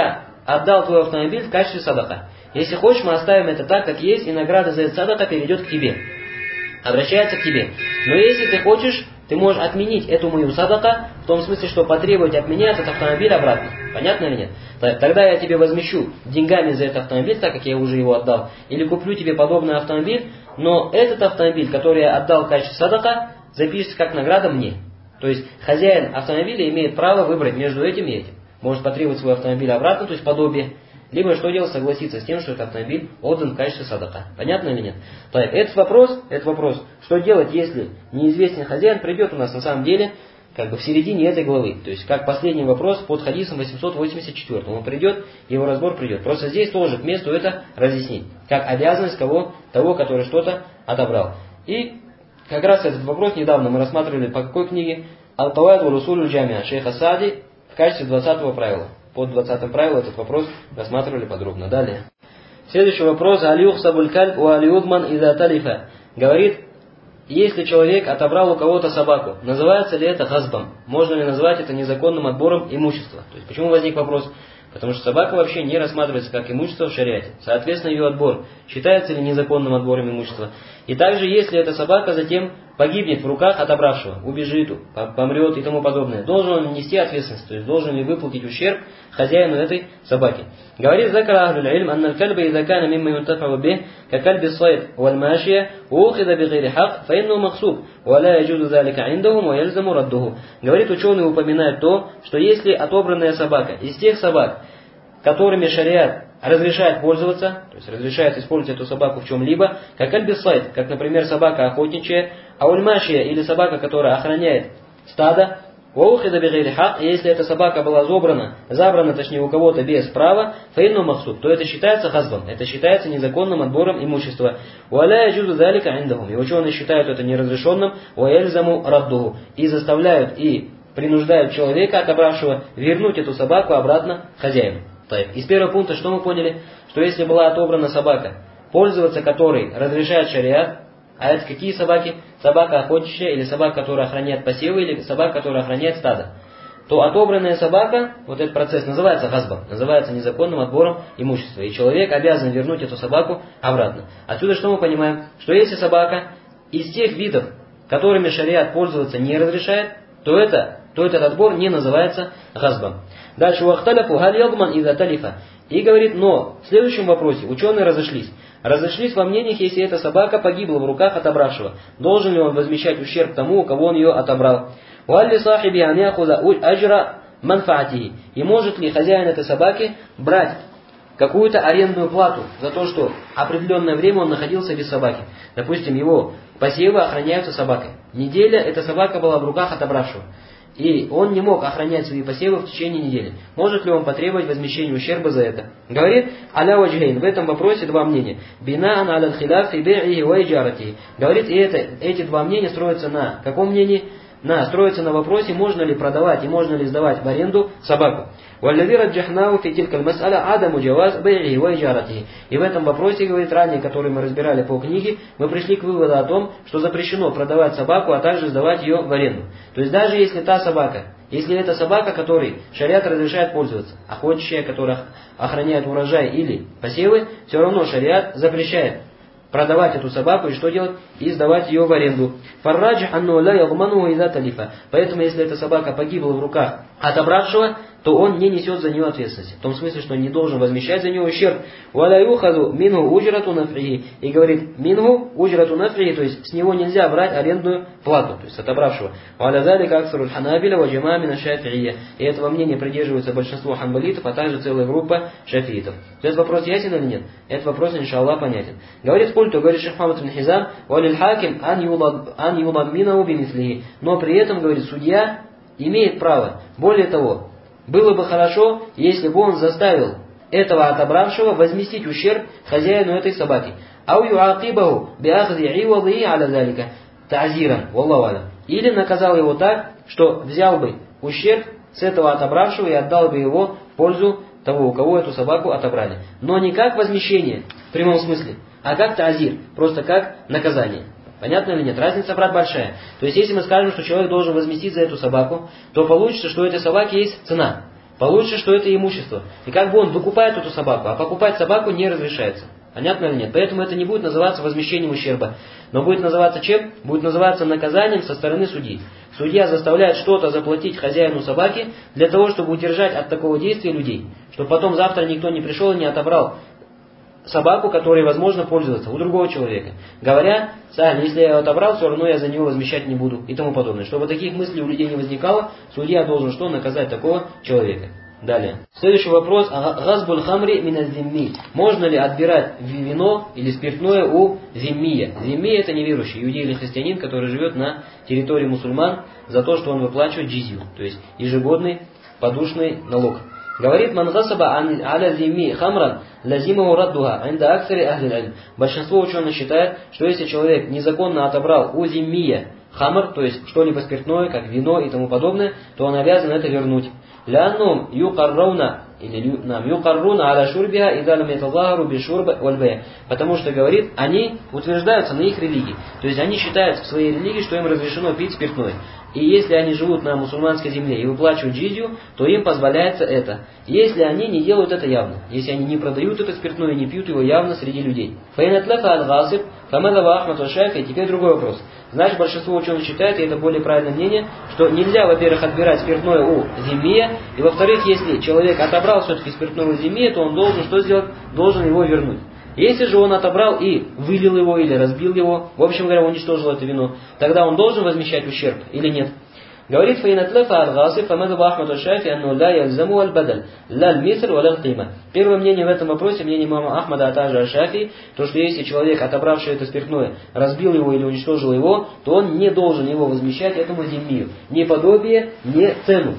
отдал твой автомобиль в качестве садака. Если хочешь, мы оставим это так, как есть, и награда за этот садака перейдет к тебе. Обращается к тебе. Но если ты хочешь, ты можешь отменить эту мою садака, в том смысле, что потребовать от меня этот автомобиль обратно. Понятно или нет? Тогда я тебе возмещу деньгами за этот автомобиль, так как я уже его отдал, или куплю тебе подобный автомобиль, но этот автомобиль, который я отдал в качестве садака, запишется как награда мне. То есть хозяин автомобиля имеет право выбрать между этим и этим. Может потребовать свой автомобиль обратно, то есть подобие, либо что делать, согласиться с тем, что этот автомобиль отдан в качестве садака. Понятно или нет? Так, этот вопрос, этот вопрос, что делать, если неизвестный хозяин придет у нас на самом деле, как бы в середине этой главы. То есть, как последний вопрос под хадисом восемьсот восемьдесят четыре. Он придет, его разбор придет. Просто здесь тоже к месту это разъяснить. Как обязанность кого, того, который что-то отобрал. И как раз этот вопрос недавно мы рассматривали по какой книге? Ал-Тавайд ва-Русулю Джамиа шейха Саади в качестве двадцатого правила. Под двадцатым правилом этот вопрос рассматривали подробно. Далее. Следующий вопрос. Аль-Юхсабуль кальб ва аль-Юдман иза талифа. Говорит, если человек отобрал у кого-то собаку, называется ли это газбом? Можно ли назвать это незаконным отбором имущества? То есть, почему возник вопрос? Потому что собака вообще не рассматривается как имущество в шариате. Соответственно, ее отбор считается ли незаконным отбором имущества. И также, если эта собака затем погибнет в руках отобравшего, убежит, помрет и тому подобное, должен он нести ответственность, то есть должен ли выплатить ущерб хозяину этой собаки. Говорит закара ахлюль ильм, анна аль-кальба иза кана мимма юнтафау бих, ка кальби сайд валь машия, ухида бигайри хак, фа инну махсуб, ва ла яджузу залика индахум, ва яльзаму раддуху. Говорит, ученый упоминает то, что если отобранная собака из тех собак, которыми шариат разрешает пользоваться, то есть разрешает использовать эту собаку в чем-либо, как альбисайд, как, например, собака охотничья, аульмашия или собака, которая охраняет стадо, ваухида бигайри хак, и если эта собака была забрана, забрана, точнее, у кого-то без права, фаинну махсуб, то это считается хазбом, это считается незаконным отбором имущества. Уаля яджузу залика индахум, и ученые считают это неразрешенным, уаяльзаму раддуху, и заставляют, и принуждают человека, отобравшего, вернуть эту собаку обратно хозяину. Из первого пункта что мы поняли? Что если была отобрана собака, пользоваться которой разрешает шариат, а это какие собаки? Собака охотничья, или собака, которая охраняет посевы, или собака, которая охраняет стадо, то отобранная собака, вот этот процесс называется газбом, называется незаконным отбором имущества. И человек обязан вернуть эту собаку обратно. Отсюда что мы понимаем? Что если собака из тех видов, которыми шариат пользоваться не разрешает, то это то этот отбор не называется газбом. Дальше вахталяфу галь ядман иза талифа. И говорит, но в следующем вопросе ученые разошлись. Разошлись во мнениях, если эта собака погибла в руках отобравшего. Должен ли он возмещать ущерб тому, у кого он ее отобрал? Уалли сахиби ан яхуза аджра манфаатихи. И может ли хозяин этой собаки брать какую-то арендную плату за то, что определенное время он находился без собаки? Допустим, его посевы охраняются собакой. Неделя эта собака была в руках отобравшего. И он не мог охранять свои посевы в течение недели. Может ли он потребовать возмещения ущерба за это? Говорит, аля ваджхейн, в этом вопросе два мнения. Бинаан аля хиляф и бе'ихи ва иджаратихи. Говорит, и это, эти два мнения строятся на каком мнении? На, строятся на вопросе, можно ли продавать и можно ли сдавать в аренду собаку. И в этом вопросе, говорит ранее, который мы разбирали по книге, мы пришли к выводу о том, что запрещено продавать собаку, а также сдавать ее в аренду. То есть даже если та собака, если это собака, которой шариат разрешает пользоваться, охотничья, которая охраняет урожай или посевы, все равно шариат запрещает продавать эту собаку и что делать? И сдавать ее в аренду. Поэтому, если эта собака погибла в руках отобравшего, то он не несет за нее ответственности. В том смысле, что он не должен возмещать за нее ущерб. И говорит, мингу уджрату нафрихи, то есть с него нельзя брать арендную плату, то есть отобравшего. И этого мнения придерживается большинство ханбалитов, а также целая группа шафиитов. Этот вопрос ясен или нет? Этот вопрос, иншаллах, понятен. Говорит культу, говорит шейх Мухаммад ибн Хизам, валиль хаким ан юладминау бимислихи. Но при этом, говорит, судья имеет право. Более того, было бы хорошо, если бы он заставил этого отобравшего возместить ущерб хозяину этой собаки. Ау юакибаху биахзи ивадhi аля залика та'зиран, валлаху алям. Или наказал его так, что взял бы ущерб с этого отобравшего и отдал бы его в пользу того, у кого эту собаку отобрали. Но не как возмещение в прямом смысле, а как та'зир, просто как наказание. Понятно или нет? Разница, брат, большая. То есть, если мы скажем, что человек должен возместить за эту собаку, то получится, что у этой собаки есть цена. получится, что это имущество. И как бы он выкупает эту собаку, а покупать собаку не разрешается. Понятно или нет? Поэтому это не будет называться возмещением ущерба. Но будет называться чем? Будет называться наказанием со стороны судьи. Судья заставляет что-то заплатить хозяину собаки для того, чтобы удержать от такого действия людей. Чтобы потом завтра никто не пришел и не отобрал собаку, которой возможно пользоваться у другого человека. Говоря, Сахаль, если я ее отобрал, все равно я за него возмещать не буду и тому подобное. Чтобы таких мыслей у людей не возникало, судья должен что? Наказать такого человека. Далее. Следующий вопрос. Газбуль хамри миназ-зимми. Можно ли отбирать вино или спиртное у зиммия? Зиммия — это неверующий, иудей или христианин, который живет на территории мусульман за то, что он выплачивает джизью, то есть ежегодный подушный налог. Говорит: «Ман гасаба аля зимми хамран лазимаху раддуха инда аксари ахли аль». Большинство ученых считает, что если человек незаконно отобрал у зиммия хамр, то есть что-либо спиртное, как вино и тому подобное, то он обязан это вернуть. لأنهم يقرون или нам юкарруна аля шурбиха и далям ятазахару бишурба вальбая. Потому что, говорит, они утверждаются на их религии. То есть они считают в своей религии, что им разрешено пить спиртное. И если они живут на мусульманской земле и выплачивают джизью, то им позволяется это. Если они не делают это явно. Если они не продают это спиртное и не пьют его явно среди людей. Файнатлафа аль-гасиб, фамадава ахмад ваш-Шафи. И теперь другой вопрос. Значит, большинство ученых считает, и это более правильное мнение, что нельзя, во-первых, отбирать спиртное у зиммия, и во-вторых, если человек отобрал все-таки спиртное у зиммия, то он должен что сделать? Должен его вернуть. Если же он отобрал и вылил его или разбил его, в общем говоря, уничтожил это вино, тогда он должен возмещать ущерб или нет? Говорит: «Фаинатлафа аль-гасиб, фамадава ахмад ваш-Шафи, анну ла ялзаму аль-бадаль, ла аль-миср ва ла аль-қима». Первое мнение в этом вопросе, мнение имама Ахмада, а также аль-Шафи, то, что если человек, отобравший это спиртное, разбил его или уничтожил его, то он не должен его возмещать этому зиммию. Ни подобие, ни цену.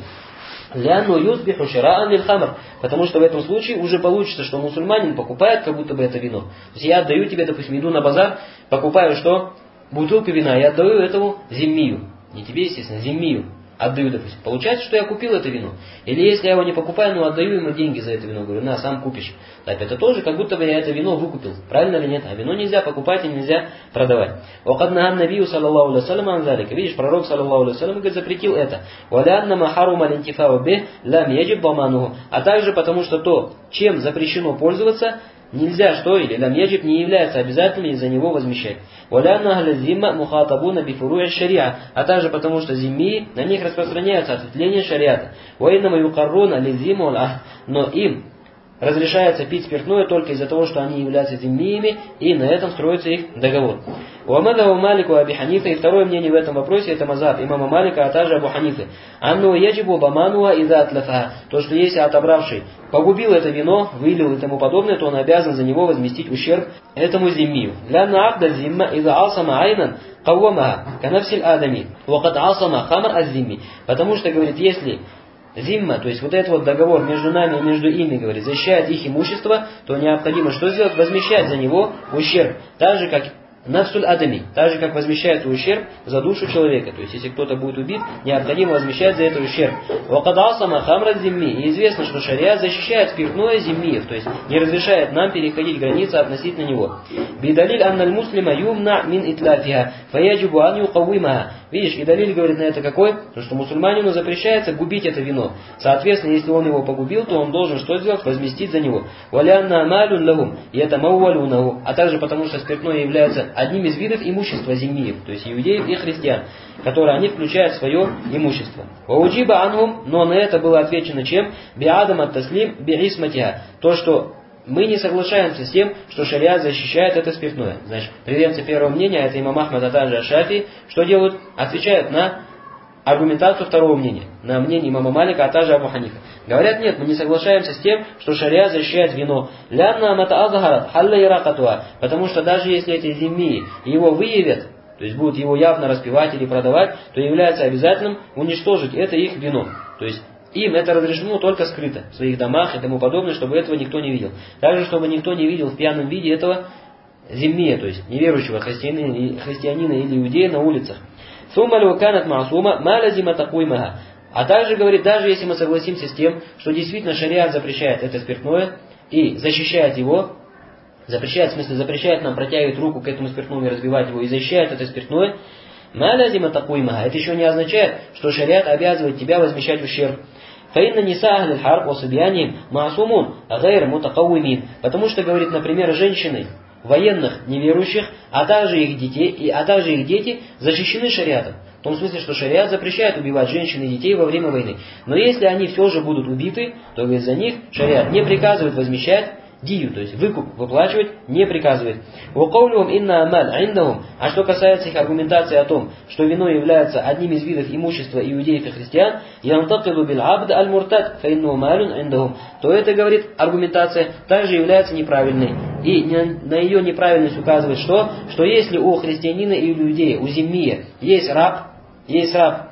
«Ляну юсбиху шираан лиль-хамр». Потому что в этом случае уже получится, что мусульманин покупает как будто бы это вино. То есть я отдаю тебе, допустим, иду на базар, покупаю что? Бутылку вина, я отдаю этому зиммию. Не тебе, естественно, зиммию. Отдаю, допустим. Получается, что я купил это вино. Или если я его не покупаю, но отдаю ему деньги за это вино. Говорю: на, сам купишь. Так, это тоже как будто бы я это вино выкупил. Правильно или нет? А вино нельзя покупать и нельзя продавать. «Вакаднаган набию саллаллаху алейхи вассалям ан залика». Видишь, пророк саллаллаху алейхи вассалям говорит, запретил это. «Валяннама харума линтифау бих лам яджиб бамануху». А также потому, что то, чем запрещено пользоваться, нельзя что или лам яджиб не является обязательным из-за него возмещать. «Валянна ахля зимма мухатабуна бифуруя шариа». А также потому, что зимми, на них распространяются ответвления шариата. «Ваиннама юкарруна лизиму аль-ахд». Но им разрешается пить спиртное только из-за того, что они являются зиммиями, и на этом строится их договор. «Уамадаву Малику Аби Ханифа». И второе мнение в этом вопросе — это мазхаб имама Малика, а также Абу Ханифы. «Анну яджибу бамануа иза атлафа». То, что если отобравший погубил это вино, вылил и тому подобное, то он обязан за него возместить ущерб этому зиммию. «Лянна акда зимма иза асама айнан каввамаха канавсиль адами вакад асама хамар аз-зимми». Потому что, говорит, если зимма, то есть вот этот вот договор между нами и между ими, говорит, защищает их имущество, то необходимо что сделать? Возмещать за него ущерб. Так же, как нафсуль адами, так же, как возмещается ущерб за душу человека. То есть, если кто-то будет убит, необходимо возмещать за это ущерб. «Вакадасама хамрат зимми». И известно, что шариат защищает спиртное зиммиев, то есть не разрешает нам переходить границы относительно него. «Бидалиль анналь муслима юмна мин итлафиха, фаяджибу ан юкаввимаха». Видишь, и далиль говорит на это какой? То, что мусульманину запрещается губить это вино. Соответственно, если он его погубил, то он должен что сделать? Возместить за него. «Валянна амалюн лахум ятамауалюнаху». А также потому, что спиртное является одним из видов имущества зиммиев, то есть иудеев и христиан, которые они включают в свое имущество. «Вауджиба анхум», но на это было отвечено чем? «Биадам ат-таслим би'исматиха». То, что мы не соглашаемся с тем, что шариат защищает это спиртное. Значит, приверженцы первого мнения, это имам Ахмад, а также аль-Шафи, что делают? Отвечают на аргументацию второго мнения, на мнение имама Малика, а также Абу Ханифа. Говорят: нет, мы не соглашаемся с тем, что шариат защищает вино. «Лянна матаазахарат халла иракатуа». Потому что даже если эти зиммии его выявят, то есть будут его явно распивать или продавать, то является обязательным уничтожить это их вино. То есть им это разрешено только скрыто в своих домах и тому подобное, чтобы этого никто не видел. Также, чтобы никто не видел в пьяном виде этого зиммия, то есть неверующего христианина, христианина или иудея на улицах. А также, говорит, даже если мы согласимся с тем, что действительно шариат запрещает это спиртное и защищает его, запрещает, в смысле запрещает нам протягивать руку к этому спиртному и разбивать его, и защищает это спиртное, это еще не означает, что шариат обязывает тебя возмещать ущерб. فإن نساء أهل الحرب وصبيانهم معصومون غير متقومين. Потому что, говорит, например, женщины военных неверующих, а также их детей, а также их дети защищены шариатом. В том смысле, что шариат запрещает убивать женщин и детей во время войны. Но если они все же будут убиты, то из-за них шариат не приказывает возмещать дию, то есть выкуп выплачивать не приказывает. وَقَوْلُهُمْ إِنَّا أَمَالْ عِنْدَهُمْ. А что касается их аргументации о том, что вино является одним из видов имущества иудеев и христиан, يَنْتَقِلُ بِالْعَبْدِ الْمُرْتَدْ فَإِنَّهُ مَالٌ عِنْدَهُم, то это, говорит, аргументация также является неправильной. И на ее неправильность указывает что? Что если у христианина или иудея, у зиммия есть раб, есть раб,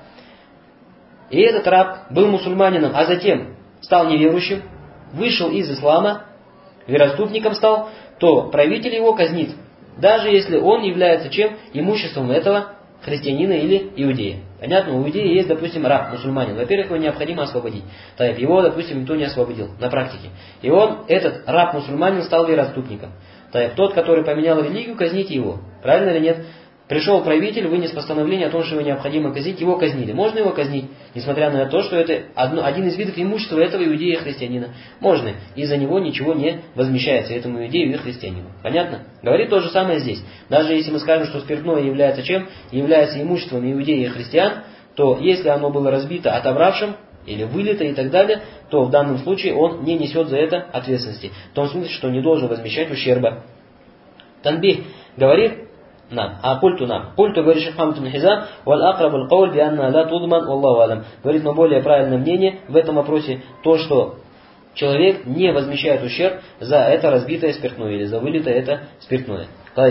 и этот раб был мусульманином, а затем стал неверующим, вышел из ислама, вероступником стал, то правитель его казнит, даже если он является чем? Имуществом этого христианина или иудея. Понятно? У иудея есть, допустим, раб, мусульманин. Во-первых, его необходимо освободить. Так, его, допустим, никто не освободил на практике. И он, этот раб-мусульманин, стал вероступником. Так, тот, который поменял религию, казните его. Правильно или нет? Пришел правитель, вынес постановление о том, что его необходимо казнить, его казнили. Можно его казнить, несмотря на то, что это одно, один из видов имущества этого иудея и христианина. Можно. Из-за него ничего не возмещается этому иудею и христианину. Понятно? Говорит то же самое здесь. Даже если мы скажем, что спиртное является чем? Является имуществом иудея и христиан, то если оно было разбито отобравшим, или вылито и так далее, то в данном случае он не несет за это ответственности. В том смысле, что не должен возмещать ущерба. Танбих говорит, нам, а культу нам. Культу, говорит Шейх Мухаммад ибн Хизам, валь акрабуль кауль би анна ла тудман, валлаху алям. Говорит, но более правильное мнение в этом вопросе то, что человек не возмещает ущерб за это разбитое спиртное или за вылитое это спиртное.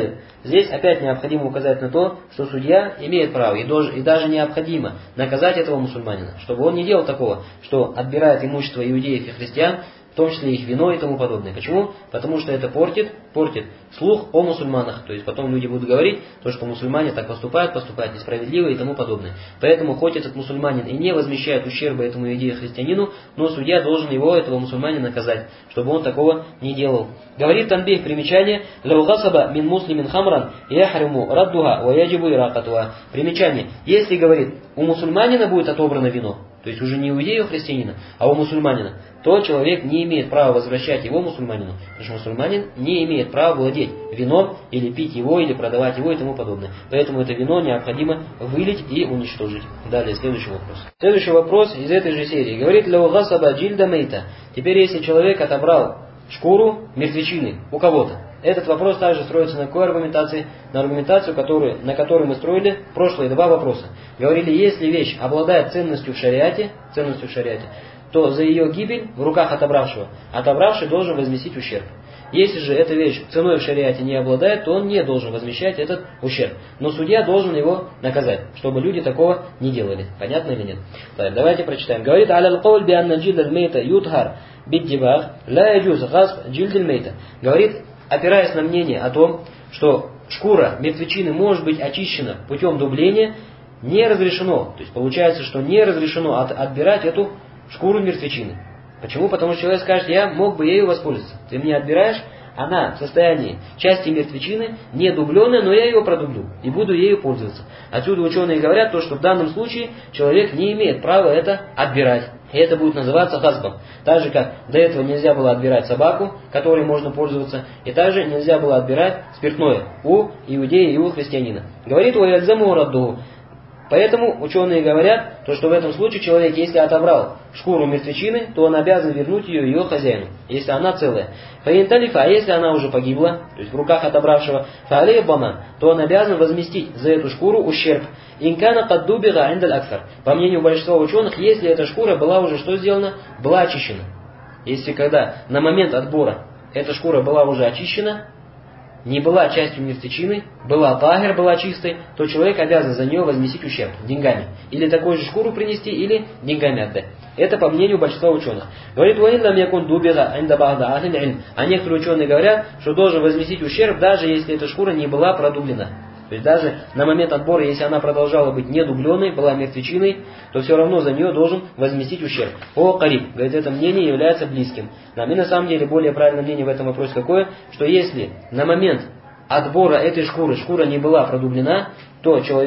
Здесь опять необходимо указать на то, что судья имеет право и даже необходимо наказать этого мусульманина, чтобы он не делал такого, что отбирает имущество иудеев и христиан, в том числе их вино и тому подобное. Почему? Потому что это портит, портит слух о мусульманах. То есть потом люди будут говорить, то, что мусульмане так поступают, поступают несправедливо и тому подобное. Поэтому хоть этот мусульманин и не возмещает ущерба этому иудею-христианину, но судья должен его, этого мусульманина, наказать, чтобы он такого не делал. Говорит Танбих, примечание, «Лау гасаба мин муслимин хамран яхриму раддуха ва яджибу иракатуха». Примечание, если, говорит, у мусульманина будет отобрано вино, то есть уже не у иудея, христианина, а у мусульманина, то человек не имеет права возвращать его мусульманину, потому что мусульманин не имеет права владеть вином, или пить его, или продавать его и тому подобное. Поэтому это вино необходимо вылить и уничтожить. Далее, следующий вопрос. Следующий вопрос из этой же серии. Говорит, «Лау гасаба джильда мейта». Теперь, если человек отобрал шкуру мертвечины у кого-то. Этот вопрос также строится на какой аргументации? На аргументацию, которую, на которой мы строили прошлые два вопроса. Говорили, если вещь обладает ценностью в шариате, ценностью в шариате, то за ее гибель в руках отобравшего, отобравший должен возместить ущерб. Если же эта вещь ценой в шариате не обладает, то он не должен возмещать этот ущерб. Но судья должен его наказать, чтобы люди такого не делали. Понятно или нет? Так, давайте прочитаем. Говорит, «Алял кауль би анна джильд аль-мейта ютхар биддибах ла яджуз гасб джильд аль-мейта». Говорит, опираясь на мнение о том, что шкура мертвечины может быть очищена путем дубления, не разрешено. То есть получается, что не разрешено от, отбирать эту шкуру мертвечины. Почему? Потому что человек скажет, я мог бы ею воспользоваться. Ты мне отбираешь, она в состоянии части мертвечины, не дубленная, но я ее продублю и буду ею пользоваться. Отсюда ученые говорят, то, что в данном случае человек не имеет права это отбирать. И это будет называться гасбом. Так же, как до этого нельзя было отбирать собаку, которой можно пользоваться, и также нельзя было отбирать спиртное у иудея и у христианина. Говорит «Уэльзаму раддуху». Поэтому ученые говорят, то, что в этом случае человек, если отобрал шкуру мертвечины, то он обязан вернуть ее ее хозяину, если она целая. Фаинталифа, а если она уже погибла, то есть в руках отобравшего, фаалейбана, то он обязан возместить за эту шкуру ущерб. Инкана каддубига индаль акфар. По мнению большинства ученых, если эта шкура была уже что сделана? Была очищена. Если когда на момент отбора эта шкура была уже очищена, не была частью мертвечины, была тагир, была чистой, то человек обязан за нее возместить ущерб деньгами. Или такую же шкуру принести, или деньгами отдать. Это по мнению большинства ученых. Говорит, а некоторые ученые говорят, что должен возместить ущерб, даже если эта шкура не была продублена. То есть даже на момент отбора, если она продолжала быть не дубленной, была мертвечиной, то все равно за нее должен возместить ущерб. О, кариб. Говорит, это мнение является близким. Нам и на самом деле более правильное мнение в этом вопросе какое, что если на момент отбора этой шкуры, шкура не была продублена, то человек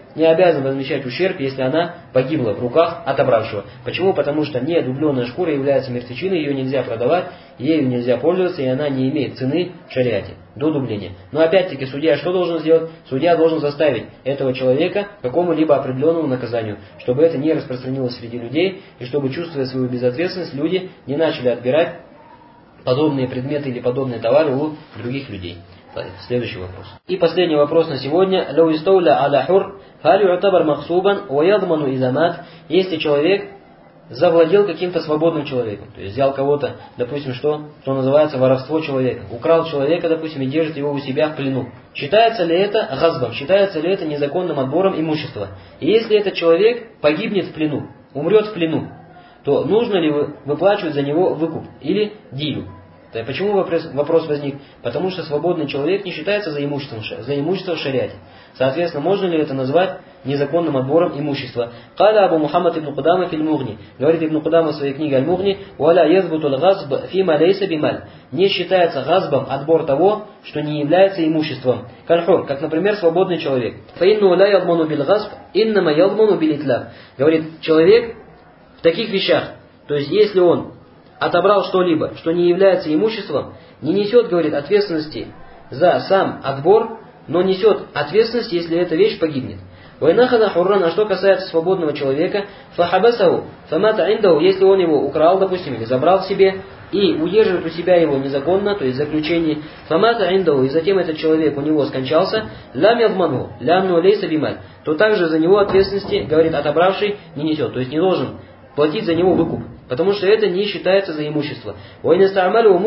не обязан возмещать ущерб, если она погибла в руках отобравшего. Почему? Потому что недубленная шкура является мертвечиной, ее нельзя продавать, ею нельзя пользоваться, и она не имеет цены в шариате до дубления. Но опять-таки судья что должен сделать? Судья должен заставить этого человека к какому-либо определенному наказанию, чтобы это не распространилось среди людей, и чтобы, чувствуя свою безответственность, люди не начали отбирать подобные предметы или подобные товары у других людей. Следующий вопрос. И последний вопрос на сегодня. «Лау истауля аля хур, халь ю'табар махсубан, ва ядману изамат». Если человек завладел каким-то свободным человеком, то есть взял кого-то, допустим, что, что называется воровство человека, украл человека, допустим, и держит его у себя в плену. Считается ли это газбом, считается ли это незаконным отбором имущества? И если этот человек погибнет в плену, умрет в плену, то нужно ли выплачивать за него выкуп или дию? Да, почему вопрос, вопрос возник? Потому что свободный человек не считается за имуществом, за имущество в шариате. Соответственно, можно ли это назвать незаконным отбором имущества? Каля Абу Мухаммад ибн Кудама филь Мугни. Говорит Ибн Кудама в своей книге Аль-Мугни: «Валя язбутул газб фима лейса бималь». Не считается газбом отбор того, что не является имуществом. Кальхур, как, например, свободный человек. Фаинну ля ядману бил газб, иннама ядману бил итлаб. Говорит, человек в таких вещах, то есть если он отобрал что-либо, что не является имуществом, не несет, говорит, ответственности за сам отбор, но несет ответственность, если эта вещь погибнет. Вайнахада хурран, а что касается свободного человека, фахабасаху, фамата индаху, если он его украл, допустим, или забрал себе, и удерживает у себя его незаконно, то есть в заключении, фамата индаху, и затем этот человек у него скончался, лям ядману, лямну лейса бималь, то также за него ответственности, говорит, отобравший не несет, то есть не должен платить за него выкуп, потому что это не считается за имущество. Но если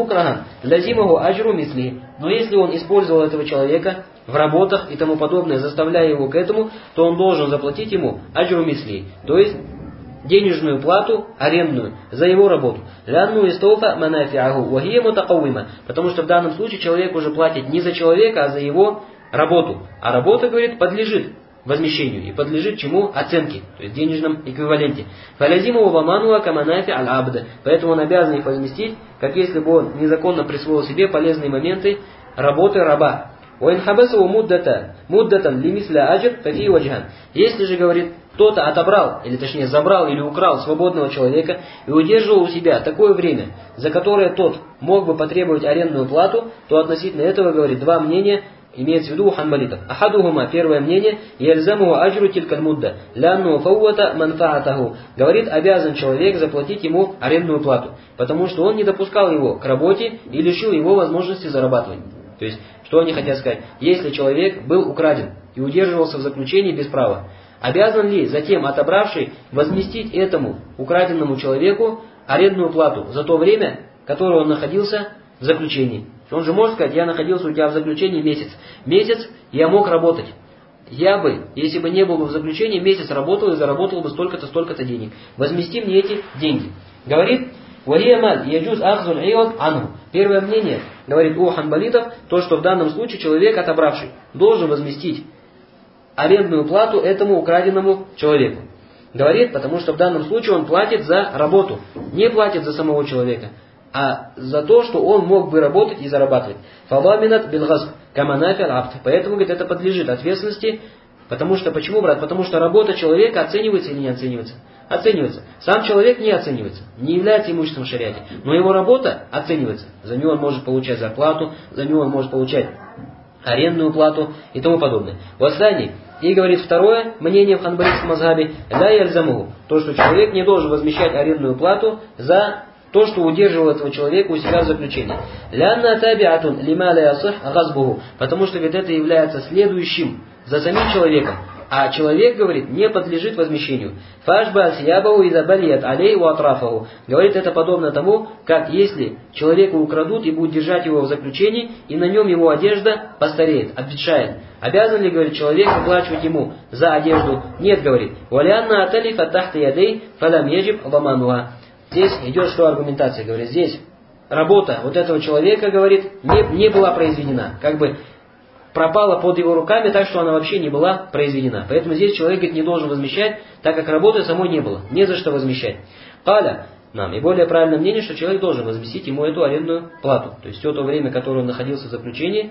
он использовал этого человека в работах и тому подобное, заставляя его к этому, то он должен заплатить ему аджру мисли, то есть денежную плату, арендную, за его работу. Потому что в данном случае человек уже платит не за человека, а за его работу. А работа, говорит, подлежит возмещению и подлежит чему? Оценке, то есть денежном эквиваленте. Поэтому он обязан их возместить, как если бы он незаконно присвоил себе полезные моменты работы раба. Если же, говорит, кто-то отобрал, или точнее забрал или украл свободного человека и удерживал у себя такое время, за которое тот мог бы потребовать арендную плату, то относительно этого, говорит, два мнения имеется в виду у ханбалитов. Ахадухума, первое мнение, яльзаму аджру тилькаль мудда, лянну фауата манфаатаху. Говорит, обязан человек заплатить ему арендную плату, потому что он не допускал его к работе и лишил его возможности зарабатывать. То есть, что они хотят сказать? Если человек был украден и удерживался в заключении без права, обязан ли затем отобравший возместить этому украденному человеку арендную плату за то время, которое он находился в заключении? Он же может сказать, я находился у тебя в заключении месяц. Месяц я мог работать. Я бы, если бы не был бы в заключении, месяц работал и заработал бы столько-то, столько-то денег. Возмести мне эти деньги. Говорит, первое мнение, говорит у ханбалитов, то, что в данном случае человек, отобравший, должен возместить арендную плату этому украденному человеку. Говорит, потому что в данном случае он платит за работу, не платит за самого человека, а за то, что он мог бы работать и зарабатывать. Фаваминат билгазб каманафи аль-абд. Поэтому, говорит, это подлежит ответственности. Потому что, почему, брат? Потому что работа человека оценивается или не оценивается? Оценивается. Сам человек не оценивается, не является имуществом в шариате. Но его работа оценивается. За него он может получать зарплату, за него он может получать арендную плату и тому подобное. Вассани. И говорит второе мнение в ханбалитском мазхабе, ля яльзамуху. То, что человек не должен возмещать арендную плату за то, что удерживал этого человека у себя в заключении. Лянна табиатун лима ля ясих газбуху. Потому что ведь это является следующим за самим человеком. А человек, говорит, не подлежит возмещению. Фашба асьябаху изабалият алей у атрафаху. Говорит, это подобно тому, как если человека украдут и будут держать его в заключении, и на нем его одежда постареет, обветшает. Обязан ли, говорит, человек выплачивать ему за одежду? Нет, говорит. Валянна аталифа тахта ядей фалам яджиб ламануа. Здесь идет что аргументация, говорит, здесь работа вот этого человека, говорит, не, не была произведена, как бы пропала под его руками так, что она вообще не была произведена. Поэтому здесь человек, говорит, не должен возмещать, так как работы самой не было, не за что возмещать. Каля нам, и более правильное мнение, что человек должен возместить ему эту арендную плату. То есть все то время, которое он находился в заключении,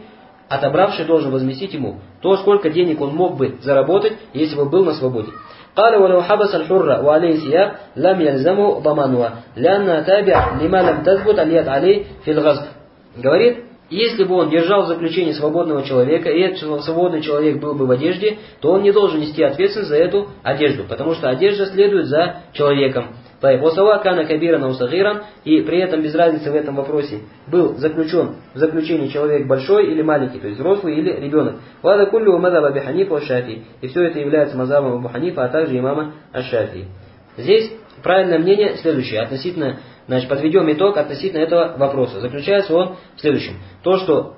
отобравший должен возместить ему то, сколько денег он мог бы заработать, если бы был на свободе. قال ولو حبس الحر وعليه ثياب لم يلزمه ضمانها لأنها تابع لما لم تثبت اليد عليه في الغصب. Говорит, если бы он держал в заключении свободного человека, и этот свободный человек был бы в одежде, то он не должен нести ответственность за эту одежду, потому что одежда следует за человеком. Кана кабиран аусагиран, и при этом без разницы в этом вопросе был заключен в заключении человек большой или маленький, то есть взрослый или ребенок. Вада куллю мазаба Аби Ханифа аш-Шафии. И все это является мазабом Абу Ханифа, а также имама аш-Шафии. Здесь правильное мнение следующее, относительно, значит, подведем итог относительно этого вопроса. Заключается он в следующем. То, что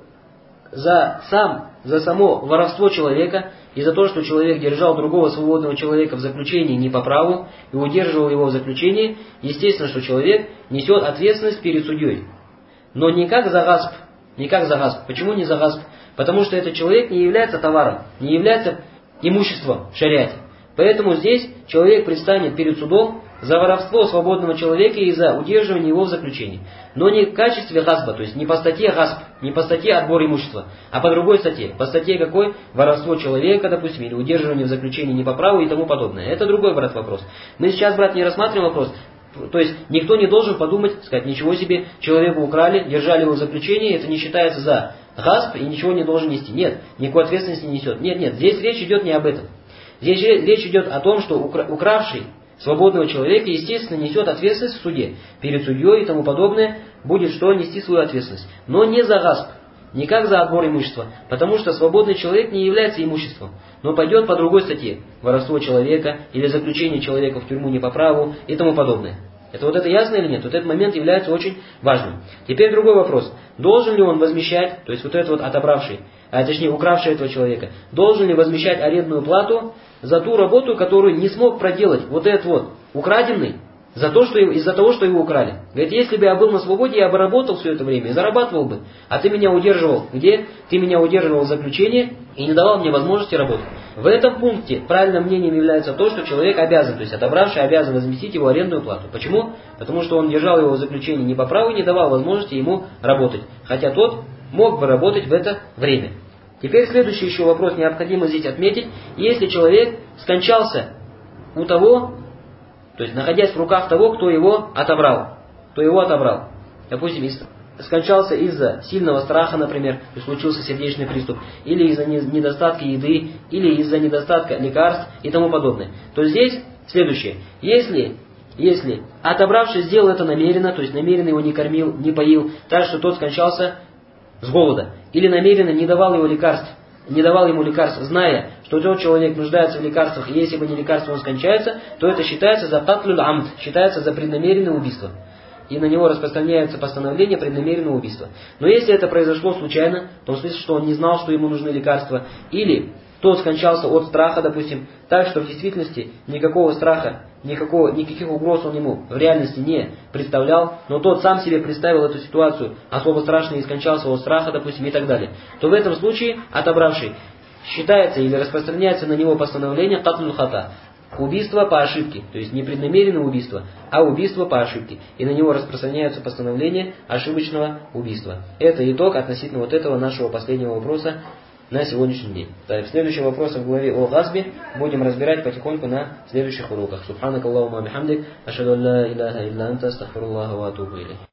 за сам, за само воровство человека и за то, что человек держал другого свободного человека в заключении не по праву и удерживал его в заключении, естественно, что человек несет ответственность перед судьей. Но не как за гасп, не как за гасп. Почему не за гасп? Потому что этот человек не является товаром, не является имуществом в шариате. Поэтому здесь человек предстанет перед судом за воровство свободного человека и за удерживание его в заключении. Но не в качестве гасба, то есть не по статье гасб, не по статье отбор имущества, а по другой статье. По статье какой? Воровство человека, допустим, или удерживание в заключении не по праву и тому подобное. Это другой, брат, вопрос. Мы сейчас, брат, не рассматриваем вопрос. То есть никто не должен подумать, сказать, ничего себе, человека украли, держали его в заключении, это не считается за гасб и ничего не должен нести. Нет, никакой ответственности не несет. Нет, нет, здесь речь идет не об этом. Здесь речь идет о том, что укравший свободного человека, естественно, несет ответственность в суде. Перед судьей и тому подобное будет что нести свою ответственность. Но не за гасб, не как за отбор имущества. Потому что свободный человек не является имуществом. Но пойдет по другой статье. Воровство человека или заключение человека в тюрьму не по праву и тому подобное. Это вот это ясно или нет? Вот этот момент является очень важным. Теперь другой вопрос. Должен ли он возмещать, то есть вот этот вот отобравший, а точнее укравший этого человека, должен ли возмещать арендную плату за ту работу, которую не смог проделать вот этот вот украденный, за то, что, из-за того, что его украли. Говорит, если бы я был на свободе, я бы работал все это время и зарабатывал бы. А ты меня удерживал где? Ты меня удерживал в заключении и не давал мне возможности работать. В этом пункте правильным мнением является то, что человек обязан, то есть отобравший обязан возместить его арендную плату. Почему? Потому что он держал его в заключении не по праву и не давал возможности ему работать. Хотя тот мог бы работать в это время. Теперь следующий еще вопрос необходимо здесь отметить. Если человек скончался у того, то есть находясь в руках того, кто его отобрал, кто его отобрал, допустим, скончался из-за сильного страха, например, то есть случился сердечный приступ, или из-за недостатка еды, или из-за недостатка лекарств и тому подобное, то здесь следующее. Если, если отобравший сделал это намеренно, то есть намеренно его не кормил, не поил, так что тот скончался с голода, или намеренно не давал его лекарств, не давал ему лекарств, зная, что тот человек нуждается в лекарствах, и если бы не лекарство он скончается, то это считается за катлюль амд, считается за преднамеренное убийство. И на него распространяется постановление преднамеренного убийства. Но если это произошло случайно, в том смысле, что он не знал, что ему нужны лекарства, или тот скончался от страха, допустим, так что в действительности никакого страха, никакого, никаких угроз он ему в реальности не представлял, но тот сам себе представил эту ситуацию особо страшной и скончался от страха, допустим, и так далее, то в этом случае отобравший считается или распространяется на него постановление катлюль хата, убийство по ошибке, то есть не преднамеренное убийство, а убийство по ошибке. И на него распространяются постановления ошибочного убийства. Это итог относительно вот этого нашего последнего вопроса на сегодняшний день. Так, следующий вопрос в главе о газбе будем разбирать потихоньку на следующих уроках. Субханак Аллахумма бихамдик, ашхаду ан ла иляха илля анта, астагфируллаха ва атубу илейх.